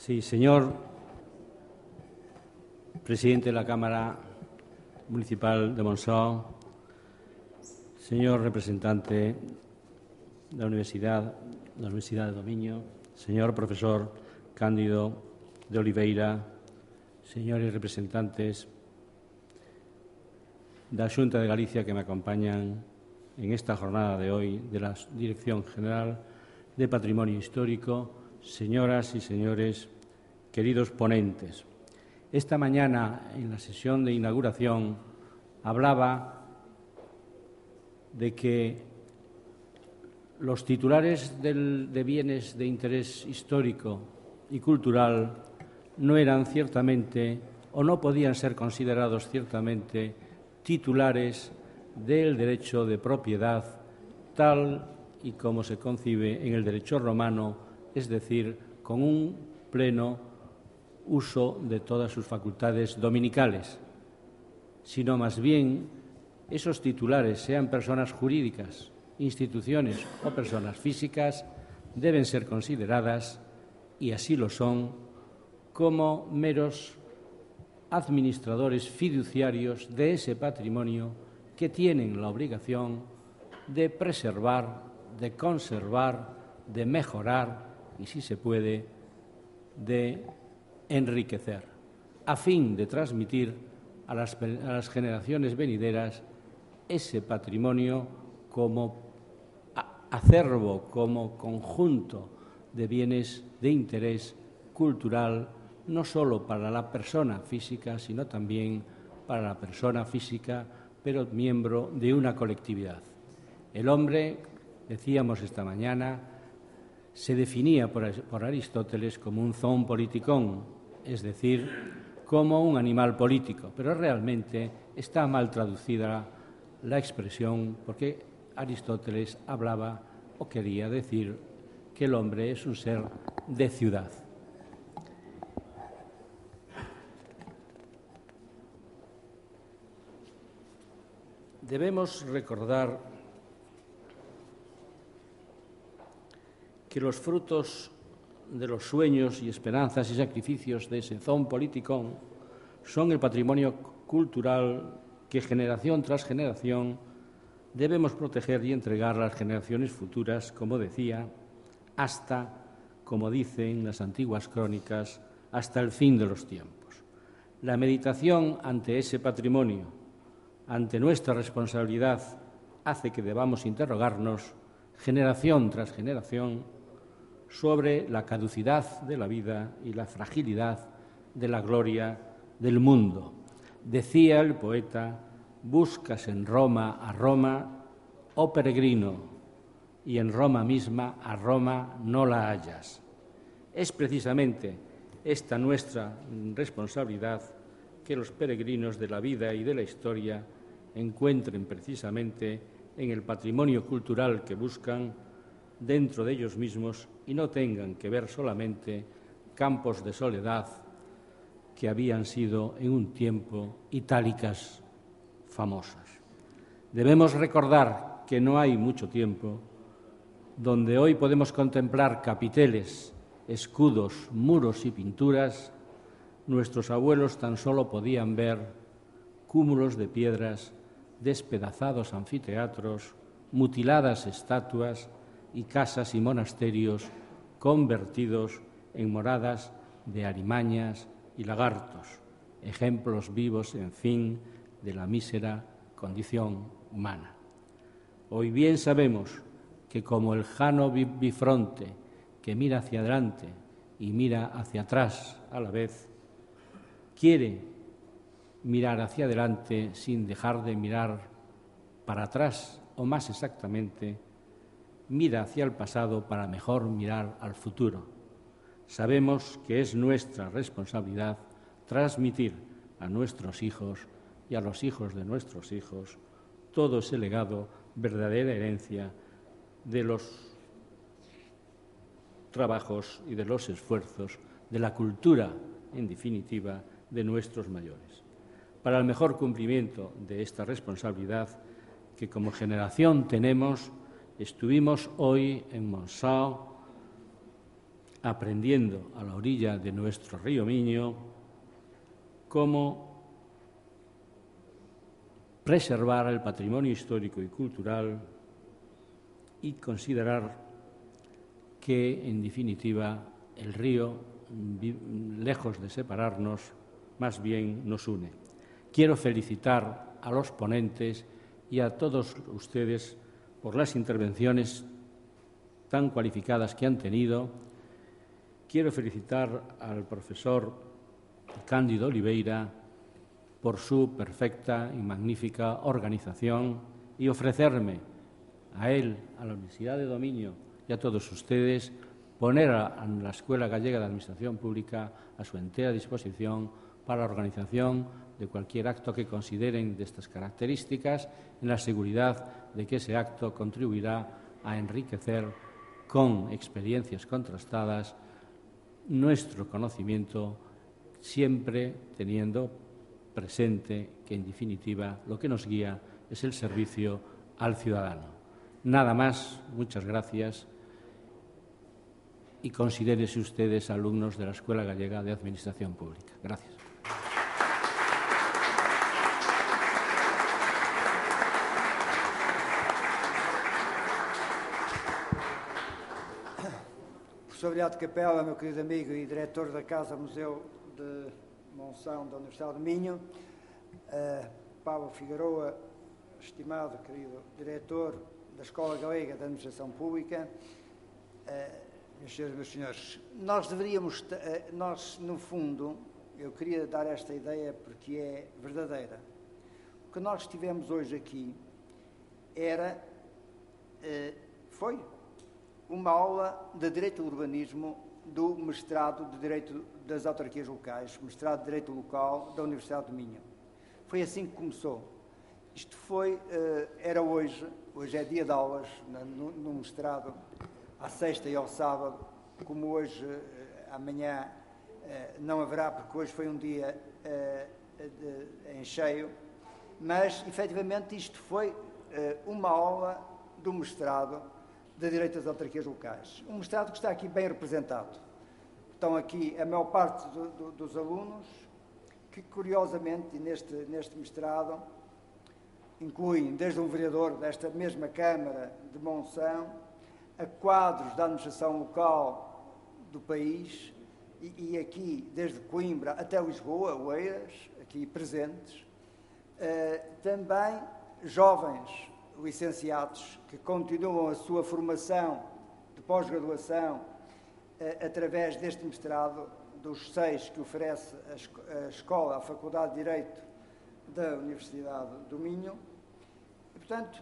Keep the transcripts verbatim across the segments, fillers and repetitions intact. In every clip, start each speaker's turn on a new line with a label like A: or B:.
A: Sí, señor presidente de la Cámara Municipal de Monzó, señor representante de la Universidad, de la Universidad de Domiño, señor profesor Cándido de Oliveira, señores representantes de la Xunta de Galicia que me acompañan en esta jornada de hoy de la Dirección General de Patrimonio Histórico, señoras y señores, queridos ponentes. Esta mañana, en la sesión de inauguración, hablaba de que los titulares del, de bienes de interés histórico y cultural no eran ciertamente o no podían ser considerados ciertamente titulares del derecho de propiedad tal y como se concibe en el derecho romano, es decir, con un pleno uso de todas sus facultades dominicales, sino más bien esos titulares, sean personas jurídicas, instituciones o personas físicas, deben ser consideradas, y así lo son, como meros administradores fiduciarios de ese patrimonio que tienen la obligación de preservar, de conservar, de mejorar y, si se puede, de enriquecer, a fin de transmitir a las, a las generaciones venideras ese patrimonio como acervo, como conjunto de bienes de interés cultural, no solo para la persona física, sino también para la persona física, pero miembro de una colectividad. El hombre, decíamos esta mañana, se definía por, por Aristóteles como un zoon politikon, es decir, como un animal político, pero realmente está mal traducida la expresión porque Aristóteles hablaba o quería decir que el hombre es un ser de ciudad. Debemos recordar que los frutos de los sueños y esperanzas y sacrificios de ese zoon politikon son el patrimonio cultural que generación tras generación debemos proteger y entregar a las generaciones futuras, como decía, hasta, como dicen las antiguas crónicas, hasta el fin de los tiempos. La meditación ante ese patrimonio, ante nuestra responsabilidad, hace que debamos interrogarnos, generación tras generación, sobre la caducidad de la vida y la fragilidad de la gloria del mundo. Decía el poeta: buscas en Roma a Roma, oh peregrino, y en Roma misma a Roma no la hallas. Es precisamente esta nuestra responsabilidad que los peregrinos de la vida y de la historia encuentren precisamente en el patrimonio cultural que buscan dentro de ellos mismos y no tengan que ver solamente campos de soledad que habían sido en un tiempo itálicas famosas. Debemos recordar que no hay mucho tiempo donde hoy podemos contemplar capiteles, escudos, muros y pinturas. Nuestros abuelos tan solo podían ver cúmulos de piedras, despedazados anfiteatros, mutiladas estatuas y casas y monasterios convertidos en moradas de alimañas y lagartos, ejemplos vivos, en fin, de la mísera condición humana. Hoy bien sabemos que como el jano bifronte que mira hacia adelante y mira hacia atrás a la vez, quiere mirar hacia adelante sin dejar de mirar para atrás, o más exactamente, mira hacia el pasado para mejor mirar al futuro. Sabemos que es nuestra responsabilidad transmitir a nuestros hijos y a los hijos de nuestros hijos todo ese legado, verdadera herencia de los trabajos y de los esfuerzos, de la cultura, en definitiva, de nuestros mayores. Para el mejor cumplimiento de esta responsabilidad que como generación tenemos, estuvimos hoy en Monzó aprendiendo a la orilla de nuestro río Miño cómo preservar el patrimonio histórico y cultural y considerar que, en definitiva, el río, lejos de separarnos, más bien nos une. Quiero felicitar a los ponentes y a todos ustedes por las intervenciones tan cualificadas que han tenido. Quiero felicitar al profesor Cándido Oliveira por su perfecta y magnífica organización y ofrecerme a él, a la Universidad de Dominio y a todos ustedes poner a la Escuela Gallega de Administración Pública a su entera disposición para la organización de cualquier acto que consideren de estas características, en la seguridad de que ese acto contribuirá a enriquecer con experiencias contrastadas nuestro conocimiento, siempre teniendo presente que, en definitiva, lo que nos guía es el servicio al ciudadano. Nada más, muchas gracias y considérense ustedes alumnos de la Escuela Gallega de Administración Pública. Gracias.
B: Professor Beato Capela, meu querido amigo e diretor da Casa Museu de Monção da Universidade de Minho, uh, Paulo Figueroa, estimado querido diretor da Escola Galega de Administração Pública, uh, meus senhores e meus senhores, nós deveríamos, uh, nós no fundo, eu queria dar esta ideia porque é verdadeira. O que nós tivemos hoje aqui era, uh, foi uma aula de Direito do Urbanismo do mestrado de Direito das Autarquias Locais, mestrado de Direito Local da Universidade de Minho. Foi assim que começou. Isto foi, era hoje, hoje é dia de aulas no, no mestrado, à sexta e ao sábado, como hoje, amanhã não haverá, porque hoje foi um dia de, em cheio, mas, efetivamente, isto foi uma aula do mestrado de Direito das Autarquias Locais. Um mestrado que está aqui bem representado. Estão aqui a maior parte do, do, dos alunos, que curiosamente neste, neste mestrado incluem desde um vereador desta mesma Câmara de Monção, a quadros da administração local do país, e, e aqui desde Coimbra até Lisboa, Oeiras, aqui presentes, uh, também jovens licenciados que continuam a sua formação de pós-graduação eh, através deste mestrado, dos seis que oferece a, esco a Escola, a Faculdade de Direito da Universidade do Minho. E, portanto,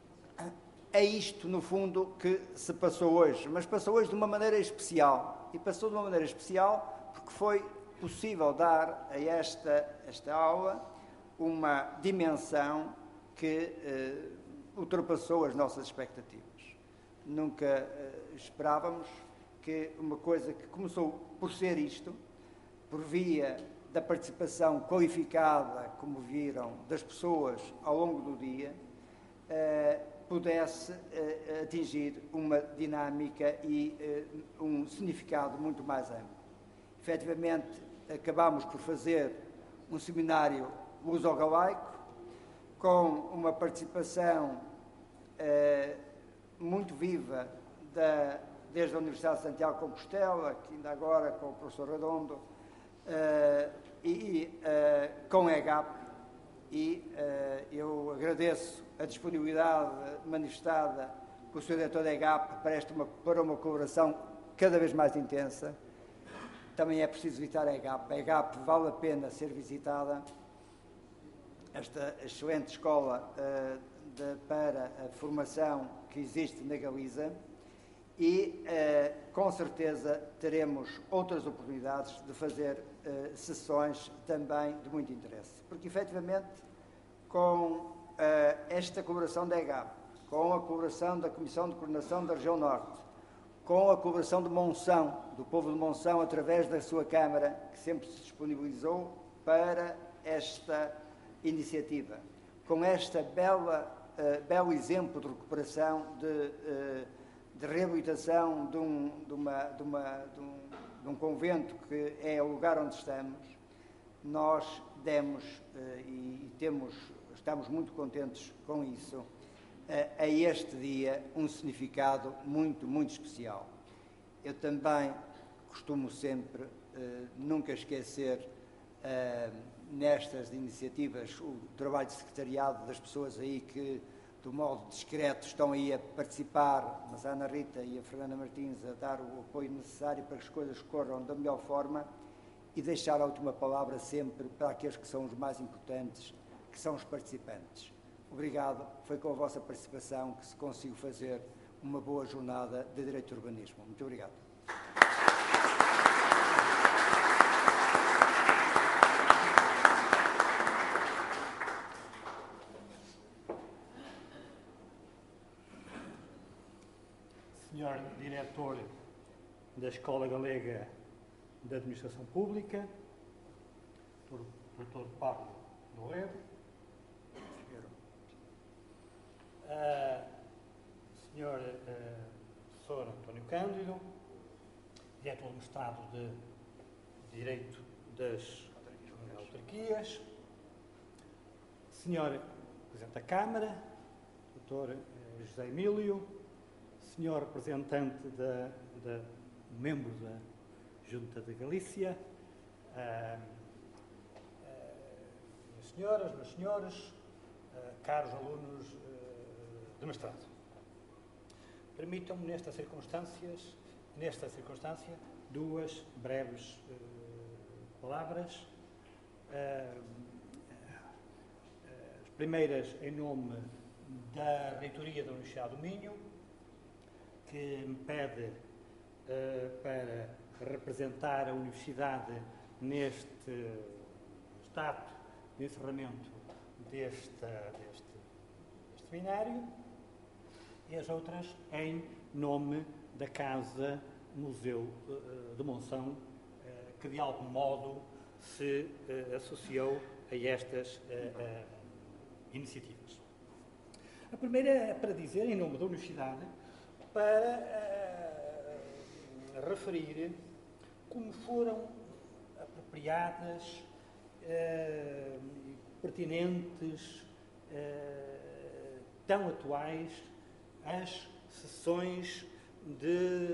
B: é isto, no fundo, que se passou hoje. Mas passou hoje de uma maneira especial. E passou de uma maneira especial porque foi possível dar a esta, esta aula uma dimensão que eh, ultrapassou as nossas expectativas. Nunca uh, esperávamos que uma coisa que começou por ser isto, por via da participação qualificada, como viram, das pessoas ao longo do dia, uh, pudesse uh, atingir uma dinâmica e uh, um significado muito mais amplo. Efetivamente, acabámos por fazer um seminário luso-galaico, com uma participação eh, muito viva da, desde a Universidade de Santiago de Compostela, que ainda agora com o professor Redondo, eh, e eh, com a EGAP, e eh, eu agradeço a disponibilidade manifestada pelo senhor diretor da EGAP para, esta uma, para uma colaboração cada vez mais intensa. Também é preciso visitar a EGAP. A EGAP vale a pena ser visitada. Esta excelente escola uh, de, para a formação que existe na Galiza e, uh, com certeza, teremos outras oportunidades de fazer uh, sessões também de muito interesse. Porque, efetivamente, com uh, esta colaboração da EGAP, com a colaboração da Comissão de Coordenação da Região Norte, com a colaboração de Monção, do povo de Monção, através da sua Câmara, que sempre se disponibilizou para esta iniciativa, com esta bela, uh, belo exemplo de recuperação de, uh, de reabilitação de um, de, uma, de, uma, de, um, de um convento que é o lugar onde estamos, nós demos uh, e temos, estamos muito contentes com isso, uh, a este dia um significado muito, muito especial. Eu também costumo sempre uh, nunca esquecer uh, nestas iniciativas o trabalho de secretariado das pessoas aí que, do modo discreto, estão aí a participar, mas a Ana Rita e a Fernanda Martins a dar o apoio necessário para que as coisas corram da melhor forma e deixar a última palavra sempre para aqueles que são os mais importantes, que são os participantes. Obrigado, foi com a vossa participação que se conseguiu fazer uma boa jornada de Direito e Urbanismo. Muito obrigado.
C: Senhor Diretor da Escola Galega de Administração Pública, doutor Pablo do Rego, uh, Senhor uh, Professor António Cândido, Diretor do Mestrado de Direito das Autarquias, Senhor Presidente da Câmara, doutor José Emílio, Senhor representante da, da membro da Junta de Galícia, uh, uh, minhas senhoras, meus senhores, uh, caros alunos uh, de mestrado. Permitam-me nestas circunstâncias, nesta circunstância, duas breves uh, palavras. Uh, uh, as primeiras em nome da Reitoria da Universidade do Minho, que me pede uh, para representar a Universidade neste status de encerramento deste, deste, deste seminário, e as outras em nome da Casa Museu uh, de Monção, uh, que de algum modo se uh, associou a estas uh, uh, iniciativas. A primeira é para dizer, em nome da Universidade, para uh, referir como foram apropriadas, uh, pertinentes, uh, tão atuais, as sessões de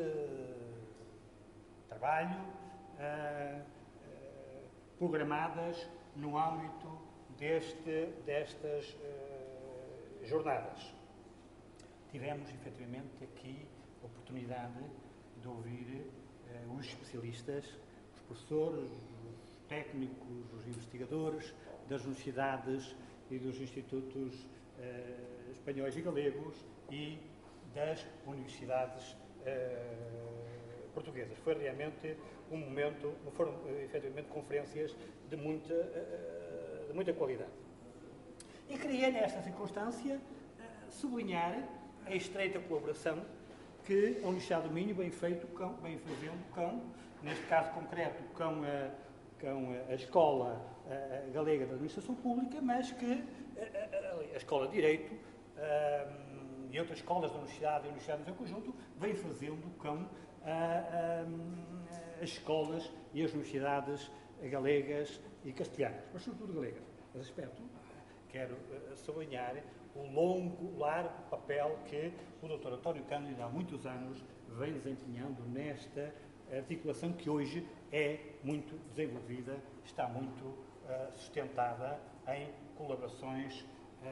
C: trabalho uh, uh, programadas no âmbito deste, destas uh, jornadas. Tivemos, efetivamente, aqui a oportunidade de ouvir uh, os especialistas, os professores, os técnicos, os investigadores das universidades e dos institutos uh, espanhóis e galegos e das universidades uh, portuguesas. Foi realmente um momento, foram uh, efetivamente conferências de muita, uh, de muita qualidade. E queria, nesta circunstância, uh, sublinhar a estreita colaboração que a Universidade do Minho vem, feito com, vem fazendo com, neste caso concreto, com a, com a Escola a Galega de Administração Pública, mas que a, a, a Escola de Direito a, e outras escolas da Universidade e a Universidade no seu conjunto vem fazendo com a, a, as escolas e as universidades galegas e castelhanas, mas sobretudo galegas. Nesse aspecto, quero sublinhar o longo, largo papel que o doutor António Cândido há muitos anos vem desempenhando nesta articulação que hoje é muito desenvolvida, está muito uh, sustentada em colaborações uh,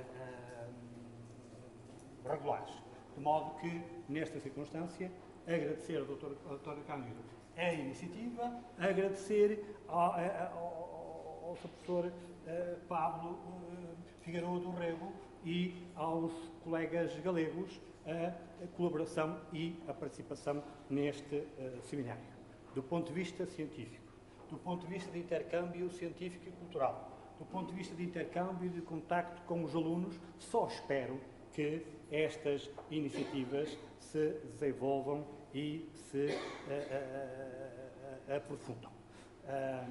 C: uh, regulares. De modo que, nesta circunstância, agradecer ao doutor António Cândido a iniciativa, agradecer ao, ao, ao seu professor uh, Pablo uh, Figueiredo do Rego e aos colegas galegos a colaboração e a participação neste uh, seminário. Do ponto de vista científico, do ponto de vista de intercâmbio científico e cultural, do ponto de vista de intercâmbio e de contacto com os alunos, só espero que estas iniciativas se desenvolvam e se uh, uh, uh, aprofundam. Uh,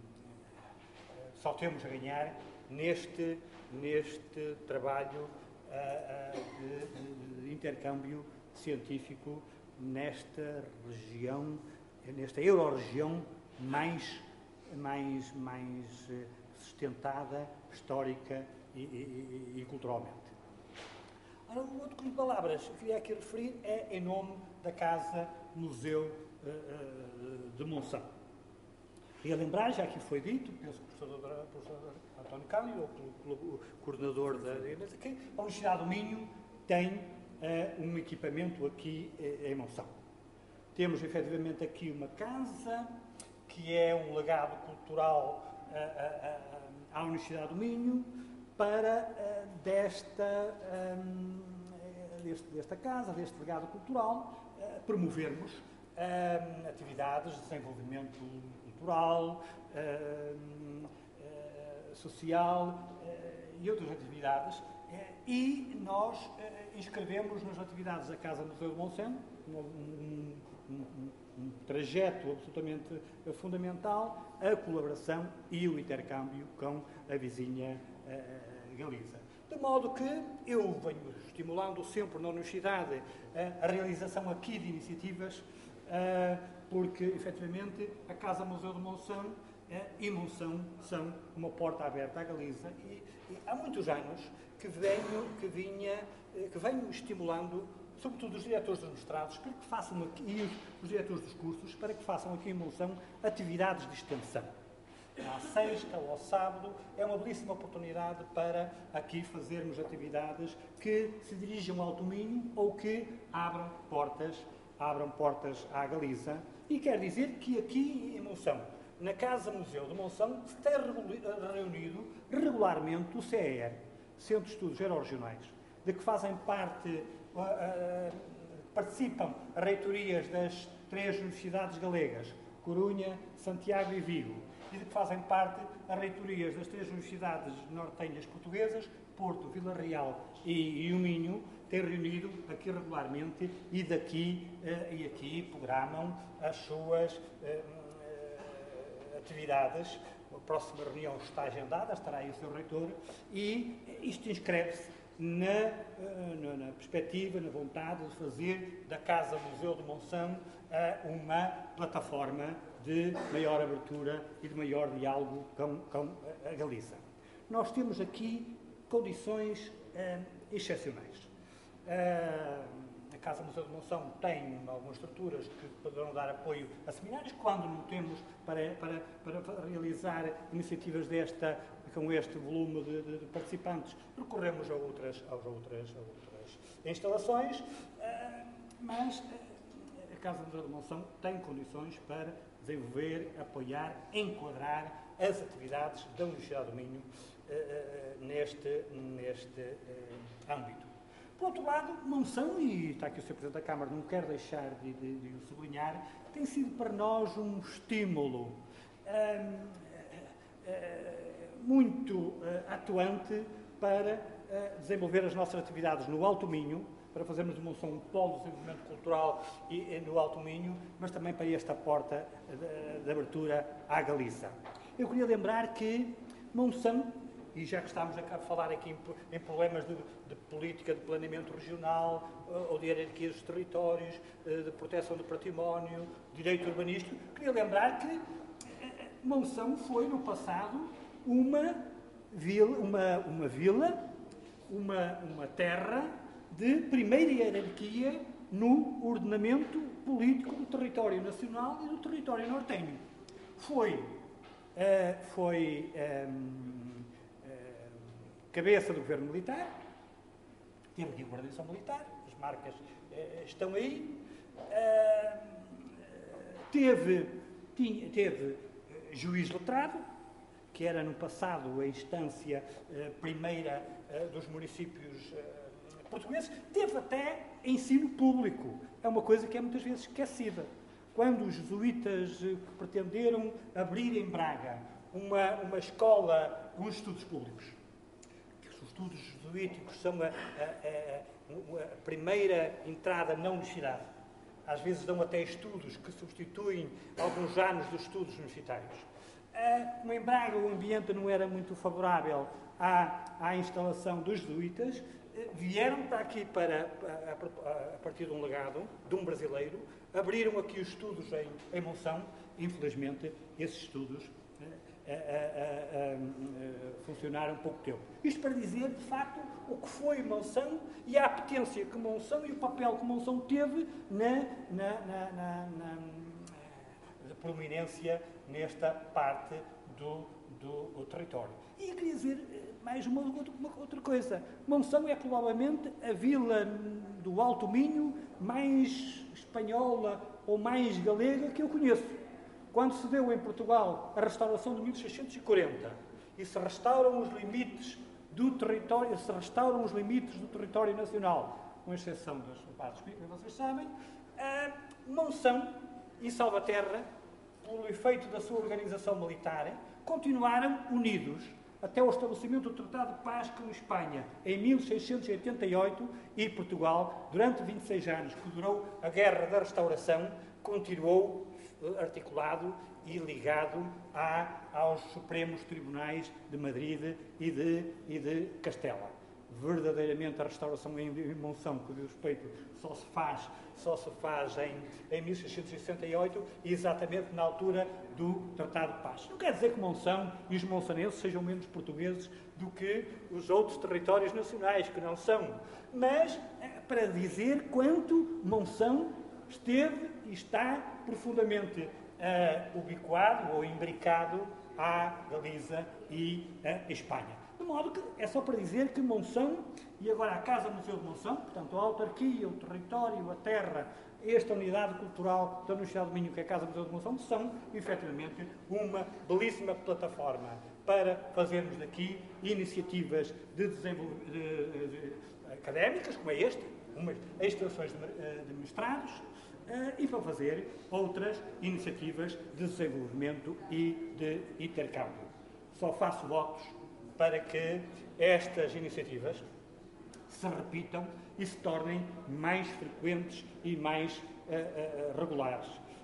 C: só temos a ganhar neste neste trabalho uh, uh, de, de intercâmbio científico nesta região, nesta euro-região mais, mais, mais sustentada, histórica e, e, e culturalmente. Ora, o outro conjunto de palavras que queria aqui referir é em nome da Casa Museu uh, de Monção. Queria lembrar, já aqui foi dito, penso que o professor, professor António Cândido, ou pelo, pelo coordenador da que a Universidade do Minho tem uh, um equipamento aqui uh, em Monção. Temos efetivamente aqui uma casa que é um legado cultural uh, uh, uh, à Universidade do Minho para uh, desta, um, deste, desta casa, deste legado cultural, uh, promovermos uh, atividades de desenvolvimento cultural, uh, uh, social uh, e outras atividades. Uh, e nós uh, inscrevemos nas atividades da Casa Museu de Monção um, um, um, um trajeto absolutamente fundamental, a colaboração e o intercâmbio com a vizinha uh, Galiza. De modo que eu venho estimulando sempre na Universidade uh, a realização aqui de iniciativas, uh, porque, efetivamente, a Casa Museu de Monção uh, e Monção são uma porta aberta à Galiza e, e há muitos anos que venho, que vinha, uh, que venho estimulando, sobretudo os diretores dos mestrados, para que façam aqui, e os, os diretores dos cursos, para que façam aqui em Monção atividades de extensão. À sexta ou ao sábado, é uma belíssima oportunidade para aqui fazermos atividades que se dirijam ao domínio ou que abram portas, abram portas à Galiza. E quer dizer que aqui em Monção, na Casa Museu de Monção, se tem reunido regularmente o C E R, Centro de Estudos Euro-Regionais, de que fazem parte, uh, uh, participam reitorias das três universidades galegas, Corunha, Santiago e Vigo, e de que fazem parte as reitorias das três universidades nortenhas portuguesas, Porto, Vila Real e, e o Minho, têm reunido aqui regularmente e daqui uh, e aqui programam as suas uh, uh, atividades. A próxima reunião está agendada, estará aí o seu reitor, e isto inscreve-se na, uh, na, na perspectiva, na vontade de fazer da Casa Museu de Monção uh, uma plataforma de maior abertura e de maior diálogo com, com a Galiza. Nós temos aqui condições uh, excepcionais. Uh, a Casa Museu de Monção tem algumas estruturas que poderão dar apoio a seminários, quando não temos para, para, para realizar iniciativas desta, com este volume de, de, de participantes, recorremos a outras, a outras, a outras instalações, uh, mas a Casa Museu de Monção tem condições para desenvolver, apoiar, enquadrar as atividades da Universidade do Minho uh, neste, neste uh, âmbito. Por outro lado, Monção, e está aqui o senhor Presidente da Câmara, não quero deixar de, de, de o sublinhar, tem sido para nós um estímulo uh, uh, muito uh, atuante para uh, desenvolver as nossas atividades no Alto Minho, para fazermos de Monção um polo de desenvolvimento cultural e, e no Alto Minho, mas também para esta porta de, de abertura à Galiza. Eu queria lembrar que Monção, e já que estamos a falar aqui em, em problemas de, de política de planeamento regional, ou de hierarquia dos territórios, de proteção do património, direito urbanístico, queria lembrar que Monção foi no passado uma vila, uma, uma, vila, uma, uma terra de primeira hierarquia no ordenamento político do território nacional e do território nortenho. Foi, uh, foi um, uh, cabeça do governo militar, teve aqui a guarnição militar, as marcas uh, estão aí, uh, teve, tinha, teve uh, juiz letrado, que era no passado a instância uh, primeira uh, dos municípios uh, portugueses, teve até ensino público. É uma coisa que é muitas vezes esquecida. Quando os jesuítas eh, pretenderam abrir em Braga uma, uma escola, uns estudos públicos, que os estudos jesuíticos são a, a, a, a primeira entrada na universidade. Às vezes dão até estudos que substituem alguns anos dos estudos universitários. Como em Braga o ambiente não era muito favorável à, à instalação dos jesuítas, vieram para aqui para, a, a, a partir de um legado, de um brasileiro, abriram aqui os estudos em, em Monção. Infelizmente, esses estudos a, a, a, a, funcionaram pouco tempo. Isto para dizer, de facto, o que foi Monção e a apetência que Monção e o papel que Monção teve na, na, na, na, na, na prominência nesta parte do, do, do território. E queria dizer mais uma, uma outra coisa. Monção é provavelmente a vila do Alto Minho mais espanhola ou mais galega que eu conheço. Quando se deu em Portugal a restauração de mil seiscentos e quarenta e se restauram os limites do território, se restauram os limites do território nacional, com exceção das partes que vocês sabem, a Monção e Salvaterra, pelo efeito da sua organização militar, continuaram unidos até o estabelecimento do Tratado de Paz com Espanha, em mil seiscentos e oitenta e oito, e Portugal, durante vinte e seis anos, que durou a Guerra da Restauração, continuou articulado e ligado a, aos Supremos Tribunais de Madrid e de, e de Castela. Verdadeiramente a restauração em Monção, que diz respeito, só se faz, só se faz em, em mil seiscentos e sessenta e oito, exatamente na altura do Tratado de Paz. Não quer dizer que Monção e os monçanenses sejam menos portugueses do que os outros territórios nacionais, que não são, mas é para dizer quanto Monção esteve e está profundamente uh, ubiquado ou imbricado à Galiza e à Espanha. De modo que é só para dizer que Monção, e agora a Casa Museu de Monção, portanto a autarquia, o território, a terra, esta unidade cultural da Universidade do Minho, que é a Casa Museu de Monção, são, efetivamente, uma belíssima plataforma para fazermos daqui iniciativas de desenvolvimento de, de, de, académicas, como é esta, umas extensões de, de mestrados, Uh, e para fazer outras iniciativas de desenvolvimento e de intercâmbio. Só faço votos para que estas iniciativas se repitam e se tornem mais frequentes e mais uh, uh, regulares.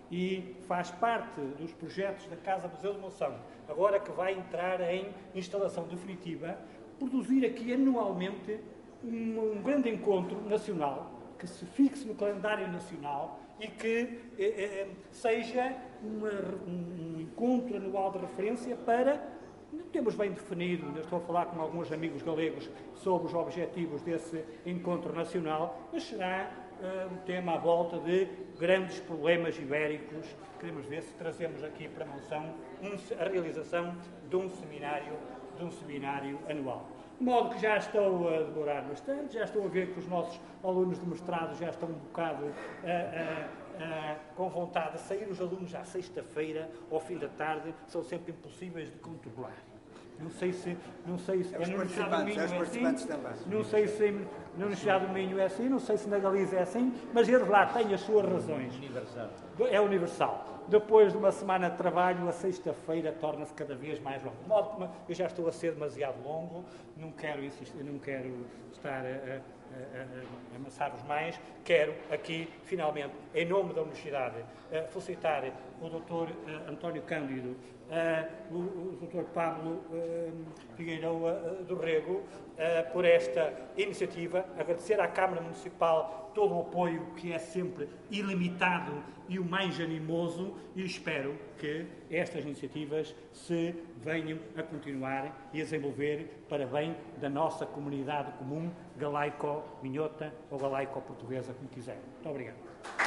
C: E faz parte dos projetos da Casa Museu de Monção, agora que vai entrar em instalação definitiva, produzir aqui anualmente um, um grande encontro nacional, que se fixe no calendário nacional e que eh, eh, seja uma, um encontro anual de referência para, não temos bem definido, ainda estou a falar com alguns amigos galegos sobre os objetivos desse encontro nacional, mas será uh, um tema à volta de grandes problemas ibéricos. Queremos ver se trazemos aqui para Monção um, a realização de um seminário, de um seminário anual. De modo que já estou a demorar bastante, já estou a ver que os nossos alunos de mestrado já estão um bocado uh, uh, uh, com vontade de sair. Os alunos à sexta-feira, ao fim da tarde, são sempre impossíveis de controlar. Não sei se, não sei se
B: é
C: na Universidade do Minho é assim,
B: também.
C: não sei se na Universidade do Minho é assim, não sei se na Galiza é assim, mas eles lá têm as suas razões.
A: Universal.
C: É universal. Depois de uma semana de trabalho, a sexta-feira torna-se cada vez mais longa. Eu já estou a ser demasiado longo, não quero insistir, não quero estar a, a, a, a amassar-vos mais. Quero aqui, finalmente, em nome da Universidade, felicitar o doutor António Cândido, o, o doutor Pablo Figueiroa do Rego, por esta iniciativa, agradecer à Câmara Municipal todo o apoio, que é sempre ilimitado e o mais animoso, e espero que estas iniciativas se venham a continuar e a desenvolver para bem da nossa comunidade comum, galaico-minhota ou galaico-portuguesa, como quiser. Muito obrigado.